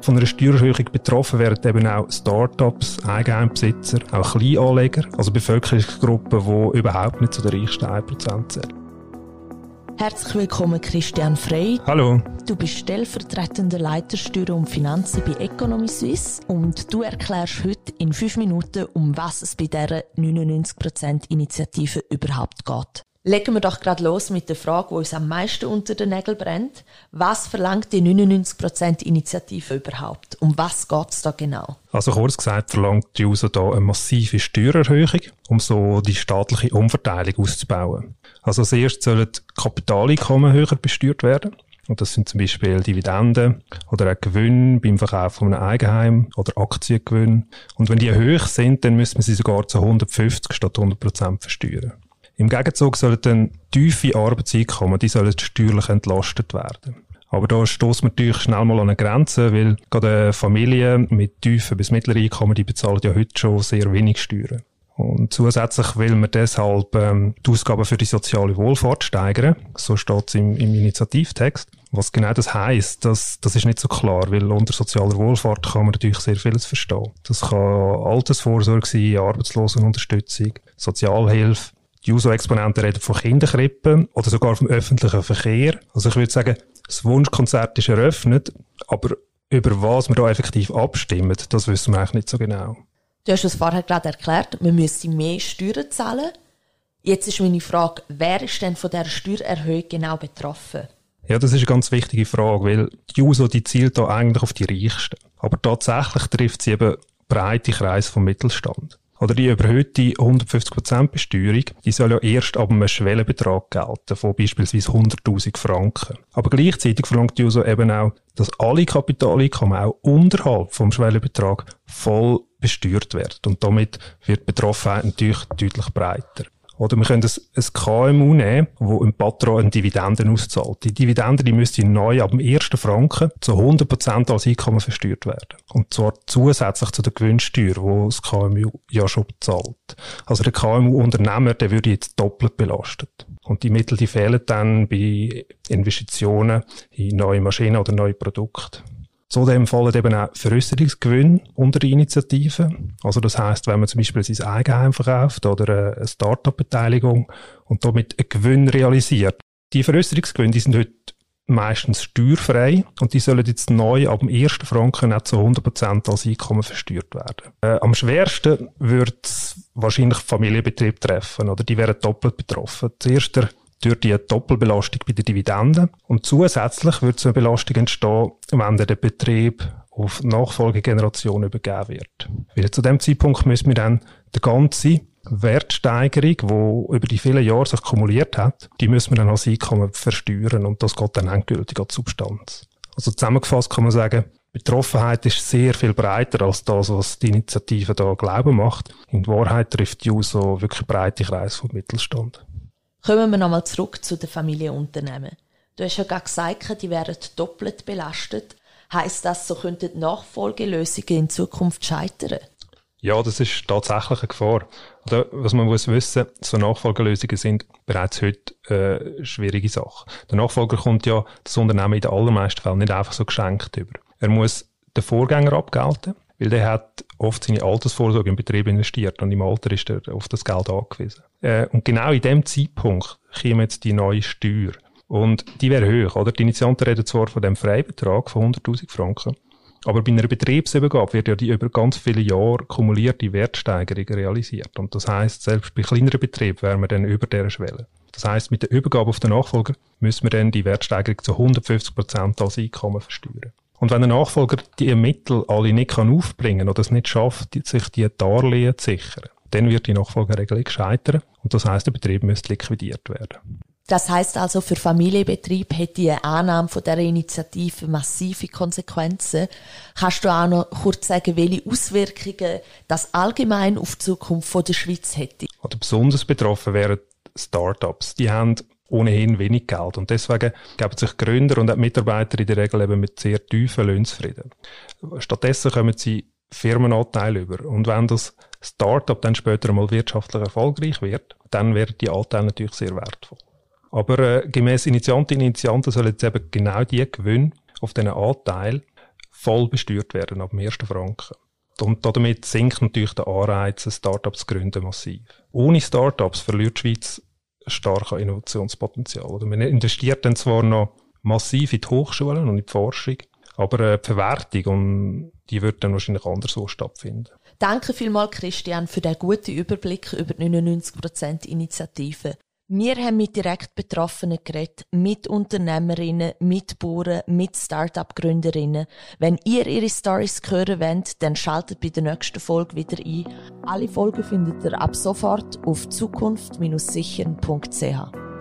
Von einer Steuererhöhung betroffen wären eben auch Start-ups, Eigenheimbesitzer, auch Kleinanleger, also Bevölkerungsgruppen, die überhaupt nicht zu den reichsten 1% zählen. Herzlich willkommen, Christian Frey. Hallo. Du bist stellvertretender Leiter Steuer und Finanzen bei Economy Suisse und du erklärst heute in 5 Minuten, um was es bei dieser 99%-Initiative überhaupt geht. Legen wir doch gerade los mit der Frage, die uns am meisten unter den Nägeln brennt. Was verlangt die 99%-Initiative überhaupt? Um was geht es da genau? Also kurz gesagt verlangt die JUSO da eine massive Steuererhöhung, um so die staatliche Umverteilung auszubauen. Also als erstes sollen Kapitaleinkommen höher besteuert werden. Und das sind zum Beispiel Dividenden oder auch Gewinne beim Verkauf von einem Eigenheim oder Aktiengewinn. Und wenn die hoch sind, dann müssen wir sie sogar zu 150 statt 100% versteuern. Im Gegenzug sollen dann tiefe Arbeitseinkommen, die sollen steuerlich entlastet werden. Aber da stößt man natürlich schnell mal an eine Grenze, weil gerade Familien mit tiefen bis mittleren Einkommen, die bezahlen ja heute schon sehr wenig Steuern. Und zusätzlich will man deshalb die Ausgaben für die soziale Wohlfahrt steigern. So steht es im Initiativtext. Was genau das heisst, das ist nicht so klar, weil unter sozialer Wohlfahrt kann man natürlich sehr vieles verstehen. Das kann Altersvorsorge sein, Arbeitslosenunterstützung, Sozialhilfe. Die JUSO-Exponenten reden von Kinderkrippen oder sogar vom öffentlichen Verkehr. Also ich würde sagen, das Wunschkonzert ist eröffnet, aber über was wir da effektiv abstimmen, das wissen wir eigentlich nicht so genau. Du hast es vorher gerade erklärt, man müsste mehr Steuern zahlen. Jetzt ist meine Frage, wer ist denn von dieser Steuererhöhung genau betroffen? Ja, das ist eine ganz wichtige Frage, weil die JUSO, die zielt da eigentlich auf die Reichsten. Aber tatsächlich trifft sie eben breite Kreise vom Mittelstand. Oder die überhöhte 150% Besteuerung, die soll ja erst ab einem Schwellenbetrag gelten, von beispielsweise 100'000 Franken. Aber gleichzeitig verlangt die JUSO eben auch, dass alle Kapitaleinkommen auch unterhalb vom Schwellenbetrag voll besteuert werden. Und damit wird die Betroffenheit natürlich deutlich breiter. Oder wir können ein KMU nehmen, wo ein Patron eine Dividenden auszahlt. Die Dividende, die müsste neu ab dem ersten Franken zu 100% als Einkommen versteuert werden. Und zwar zusätzlich zu der Gewinnsteuer, die das KMU ja schon bezahlt. Also der KMU-Unternehmer, der würde jetzt doppelt belastet. Und die Mittel, die fehlen dann bei Investitionen in neue Maschinen oder neue Produkte. Zudem fallen eben auch Veräusserungsgewinne unter die Initiative. Also das heisst, wenn man zum Beispiel sein Eigenheim verkauft oder eine Start-up-Beteiligung und damit einen Gewinn realisiert. Die Veräusserungsgewinne, die sind heute meistens steuerfrei und die sollen jetzt neu ab dem ersten Franken auch zu 100% als Einkommen versteuert werden. Am schwersten wird es wahrscheinlich Familienbetriebe treffen oder die wären doppelt betroffen. Zuerst durch die Doppelbelastung bei den Dividenden. Und zusätzlich wird so eine Belastung entstehen, wenn der Betrieb auf Nachfolgegenerationen übergeben wird. Weil zu dem Zeitpunkt müssen wir dann die ganze Wertsteigerung, die über die vielen Jahre sich kumuliert hat, die müssen wir dann als Einkommen versteuern und das geht dann endgültig an die Substanz. Also zusammengefasst kann man sagen, die Betroffenheit ist sehr viel breiter als das, was die Initiative da glauben macht. In Wahrheit trifft die JUSO wirklich breite Kreise vom Mittelstand. Kommen wir nochmal zurück zu den Familienunternehmen. Du hast ja gerade gesagt, die wären doppelt belastet. Heisst das, so könnten Nachfolgelösungen in Zukunft scheitern? Ja, das ist tatsächlich eine Gefahr. Oder, was man muss wissen, so Nachfolgelösungen sind bereits heute eine schwierige Sache. Der Nachfolger kommt ja das Unternehmen in den allermeisten Fällen nicht einfach so geschenkt über. Er muss den Vorgänger abgelten, weil der hat oft seine Altersvorsorge im Betrieb investiert und im Alter ist er auf das Geld angewiesen. Und genau in dem Zeitpunkt käme jetzt die neue Steuer. Und die wäre hoch, oder? Die Initianten reden zwar von dem Freibetrag von 100'000 Franken, aber bei einer Betriebsübergabe wird ja die über ganz viele Jahre kumulierte Wertsteigerung realisiert. Und das heisst, selbst bei kleineren Betrieben wären wir dann über dieser Schwelle. Das heisst, mit der Übergabe auf den Nachfolger müssen wir dann die Wertsteigerung zu 150% als Einkommen versteuern. Und wenn der Nachfolger die Mittel alle nicht aufbringen kann oder es nicht schafft, sich die Darlehen zu sichern, dann wird die Nachfolgeregelung scheitern und das heisst, der Betrieb müsste liquidiert werden. Das heisst also, für Familienbetriebe hätte die Annahme von dieser Initiative massive Konsequenzen. Kannst du auch noch kurz sagen, welche Auswirkungen das allgemein auf die Zukunft der Schweiz hätte? Oder besonders betroffen wären Start-ups. Die haben ohnehin wenig Geld und deswegen geben sich Gründer und auch Mitarbeiter in der Regel eben mit sehr tiefen Löhnen zufrieden. Stattdessen kommen sie Firmenanteile über und wenn das Start-up dann später einmal wirtschaftlich erfolgreich wird, dann werden die Anteile natürlich sehr wertvoll. Aber gemäss Initiantinnen und Initianten sollen jetzt eben genau die Gewinne auf diesen Anteil voll besteuert werden ab dem ersten Franken. Und damit sinkt natürlich der Anreiz, Startups zu gründen, massiv. Ohne Startups verliert die Schweiz stark an Innovationspotenzial. Oder man investiert dann zwar noch massiv in die Hochschulen und in die Forschung, aber die Verwertung, und die wird dann wahrscheinlich anderswo stattfinden. Danke vielmals, Christian, für den guten Überblick über die 99%-Initiative. Wir haben mit direkt Betroffenen geredet, mit Unternehmerinnen, mit Bauern, mit Start-up-Gründerinnen. Wenn ihr ihre Storys hören wollt, dann schaltet bei der nächsten Folge wieder ein. Alle Folgen findet ihr ab sofort auf zukunft-sichern.ch.